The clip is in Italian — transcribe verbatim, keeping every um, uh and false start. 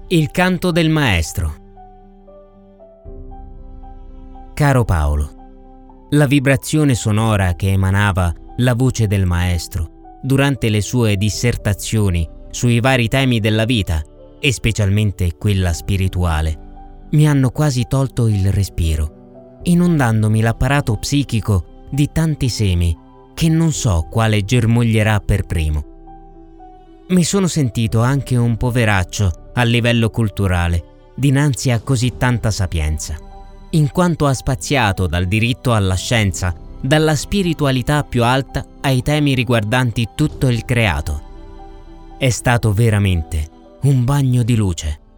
Il canto del maestro. Caro Paolo, la vibrazione sonora che emanava la voce del maestro durante le sue dissertazioni sui vari temi della vita, e specialmente quella spirituale, mi hanno quasi tolto il respiro, inondandomi l'apparato psichico di tanti semi che non so quale germoglierà per primo. Mi sono sentito anche un poveraccio a livello culturale dinanzi a così tanta sapienza, in quanto ha spaziato dal diritto alla scienza, dalla spiritualità più alta ai temi riguardanti tutto il creato. È stato veramente un bagno di luce.